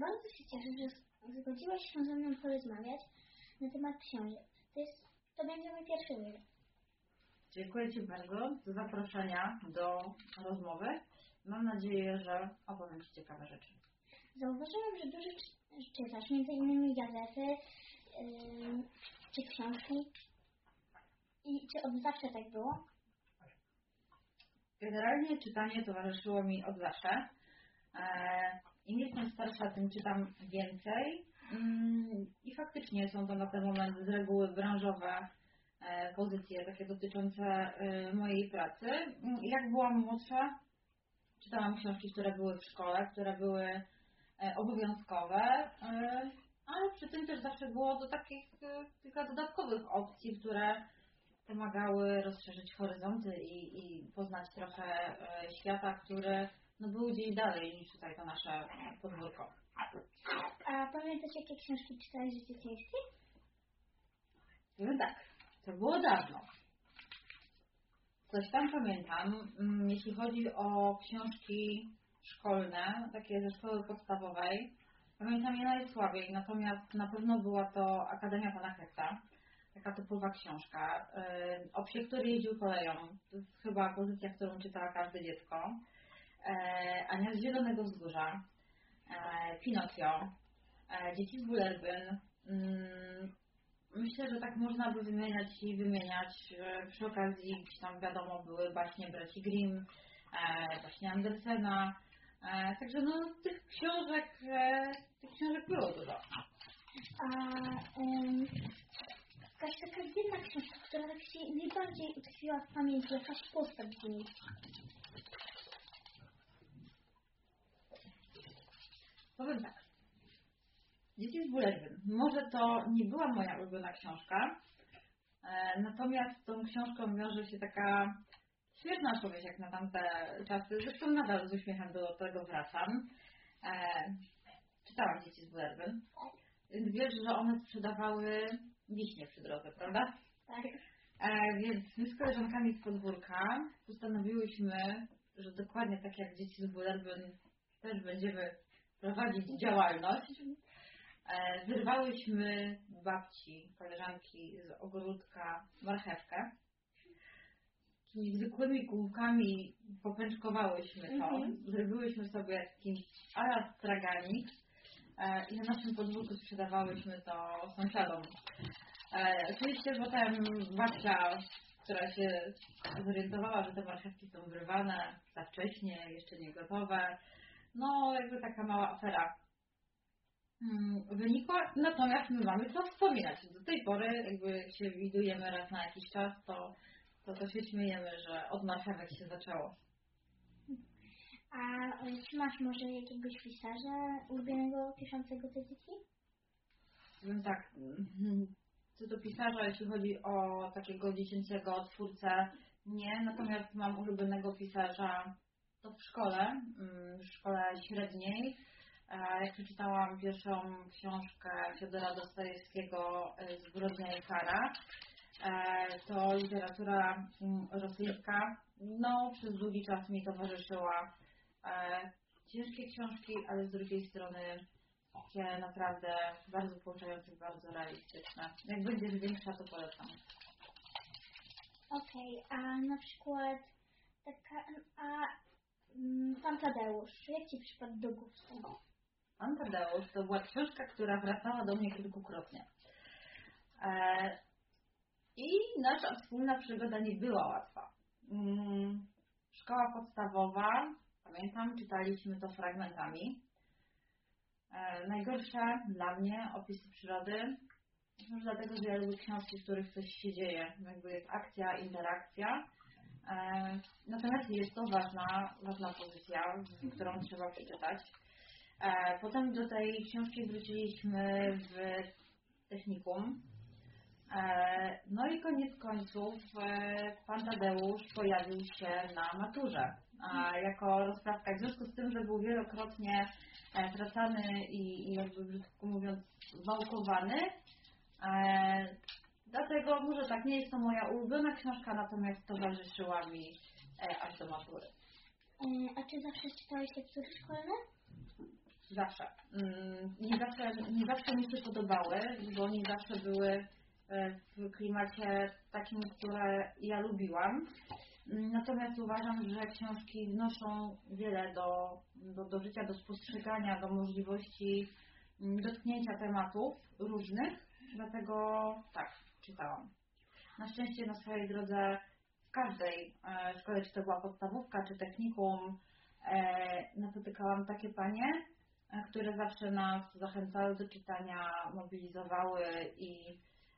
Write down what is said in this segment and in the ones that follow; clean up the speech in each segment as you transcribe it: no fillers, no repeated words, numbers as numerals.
Bardzo się cieszę, że zgodziłaś się ze mną porozmawiać na temat książek. To będzie mój pierwszy wywiad. Dziękuję Ci bardzo za zaproszenia do rozmowy. Mam nadzieję, że opowiem Ci ciekawe rzeczy. Zauważyłam, że dużo czytasz, między innymi gazety czy książki. I czy od zawsze tak było? Generalnie czytanie towarzyszyło mi od zawsze. Im jestem starsza, tym czytam więcej. I faktycznie są to na ten moment z reguły branżowe pozycje takie dotyczące mojej pracy. Jak byłam młodsza, czytałam książki, które były w szkole, które były obowiązkowe, ale przy tym też zawsze było do takich kilka dodatkowych opcji, które pomagały rozszerzyć horyzonty i poznać trochę świata, który był gdzieś dalej niż tutaj to nasze podwórko. A pamiętasz, jakie książki czytałeś w dzieciństwie? No tak, to było dawno. Coś tam pamiętam, jeśli chodzi o książki szkolne, takie ze szkoły podstawowej. Pamiętam je najsłabiej, natomiast na pewno była to Akademia Pana Hekta. Taka typowa książka. O psie, który jeździł koleją. To jest chyba pozycja, którą czytała każde dziecko. Ania z Zielonego Wzgórza. Pinokio. Dzieci z Bullerbyn. Myślę, że tak można by wymieniać i wymieniać. Przy okazji gdzieś tam wiadomo były baśnie braci Grimm, baśnie Andersena. Także tych książek było dużo. Jakaś taka jedna książka, która tak się najbardziej utkwiła w pamięci, jakaś postać z niej. Powiem tak. Dzieci z Bullerbyn. Może to nie była moja ulubiona książka, natomiast z tą książką wiąże się taka świetna opowieść jak na tamte czasy. Zresztą nadal z uśmiechem do tego wracam. Czytałam Dzieci z Bullerbyn. Więc wiesz, że one sprzedawały wiśnie przy drodze, prawda? Tak. Więc my z koleżankami z podwórka postanowiłyśmy, że dokładnie tak jak Dzieci z Bullerbyn też będziemy prowadzić działalność. Wyrwałyśmy babci, koleżanki z ogródka marchewkę. Tymi zwykłymi kółkami popęczkowałyśmy to. Zrobiłyśmy sobie taki ala straganik i na naszym podwórku sprzedawałyśmy to sąsiadom. Oczywiście potem babcia, która się zorientowała, że te marchewki są wyrwane za wcześnie, jeszcze nie gotowe, jakby taka mała afera wynikła, natomiast my mamy co wspominać. Do tej pory jakby się widujemy raz na jakiś czas, to się śmiejemy, że od marchewek się zaczęło. A czy masz może jakiegoś pisarza ulubionego piszącego te dzieci? Powiem tak, co do pisarza, jeśli chodzi o takiego dziecięcego twórcę, nie, natomiast mam ulubionego pisarza to w szkole średniej. Jak przeczytałam pierwszą książkę Fiodora Dostojewskiego Zbrodnia i kara, to literatura rosyjska przez długi czas mi towarzyszyła. Ciężkie książki, ale z drugiej strony takie naprawdę bardzo pouczające, bardzo realistyczne. Jak będziesz większa, to polecam. Okej, a na przykład Pan Tadeusz, jak Ci przypadł do gustu? Pan Tadeusz to była książka, która wracała do mnie kilkukrotnie. I nasza wspólna przygoda nie była łatwa. Szkoła podstawowa, pamiętam, czytaliśmy to fragmentami. Najgorsze dla mnie opisy przyrody, może dlatego, że ja lubię książki, w których coś się dzieje, jakby jest akcja, interakcja. Natomiast jest to ważna pozycja, którą trzeba przeczytać. Potem do tej książki wróciliśmy w technikum. I koniec końców Pan Tadeusz pojawił się na maturze jako rozprawka. W związku z tym, że był wielokrotnie wracany i jakby brzydko mówiąc wałkowany. Dlatego może tak, nie jest to moja ulubiona książka, natomiast towarzyszyła mi aż do matury. A czy zawsze czytałeś lektury szkolne? Zawsze. Nie zawsze mi się podobały, bo nie zawsze były w klimacie takim, które ja lubiłam. Natomiast uważam, że książki wnoszą wiele do życia, do spostrzegania, do możliwości dotknięcia tematów różnych, dlatego tak, czytałam. Na szczęście na swojej drodze w każdej szkole, czy to była podstawówka, czy technikum, napotykałam takie panie, które zawsze nas zachęcały do czytania, mobilizowały i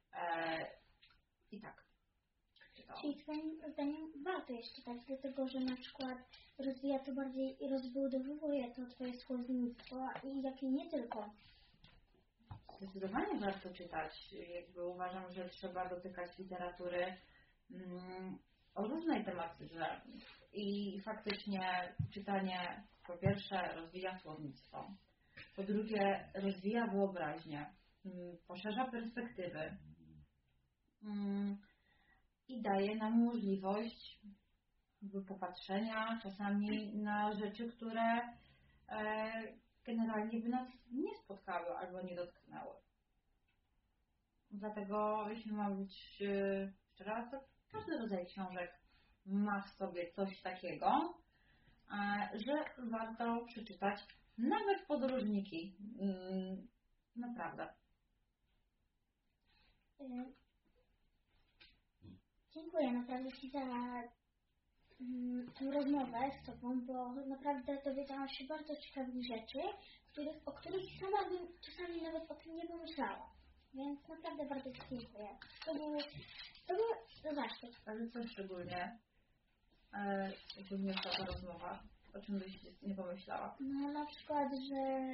tak. Czytałam. Czyli Twoim zdaniem warto jest czytać, dlatego że na przykład rozwija to bardziej i rozbudowuje to Twoje słownictwo i jak i nie tylko. Zdecydowanie warto czytać. Jakby uważam, że trzeba dotykać literatury o różnej tematyce i faktycznie czytanie po pierwsze rozwija słownictwo, po drugie rozwija wyobraźnię, poszerza perspektywy i daje nam możliwość popatrzenia czasami na rzeczy, które generalnie by nas nie spotkały albo nie dotknęły. Dlatego, jeśli mam być szczera, to każdy rodzaj książek ma w sobie coś takiego, że warto przeczytać nawet podróżniki. Naprawdę. Dziękuję naprawdę Ci za tę rozmowę z Tobą, bo naprawdę dowiedziałam się bardzo ciekawych rzeczy, o których sama bym czasami nawet o tym nie pomyślała. Więc naprawdę bardzo Ci dziękuję. To był zaszczyt. Ale co szczególnie ta rozmowa? O czym byś nie pomyślała? No na przykład, że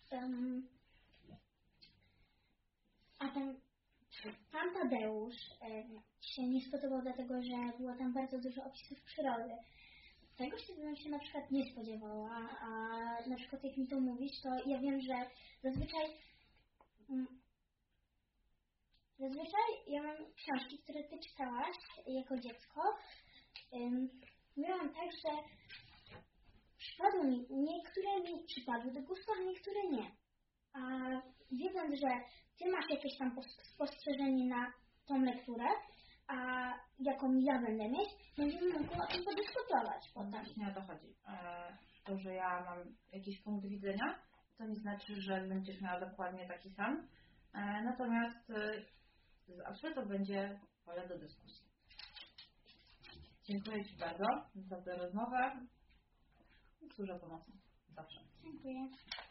pan Tadeusz się nie spodobał dlatego, że było tam bardzo dużo opisów przyrody. Tego bym się na przykład nie spodziewała, a na przykład jak mi to mówisz, to ja wiem, że zazwyczaj ja mam książki, które Ty czytałaś jako dziecko. Miałam tak, że niektóre mi przypadły do gustu, a niektóre nie. A wiedząc, że Ty masz jakieś tam spostrzeżenie na tą lekturę, a jaką ja będę mieć, będziemy mogli o tym podyskutować potem. Właśnie o to chodzi. To, że ja mam jakiś punkt widzenia, to nie znaczy, że będziesz miała dokładnie taki sam. Natomiast zawsze to będzie pole do dyskusji. Dziękuję Ci bardzo za tę rozmowę. Służę pomocą. Zawsze. Dziękuję.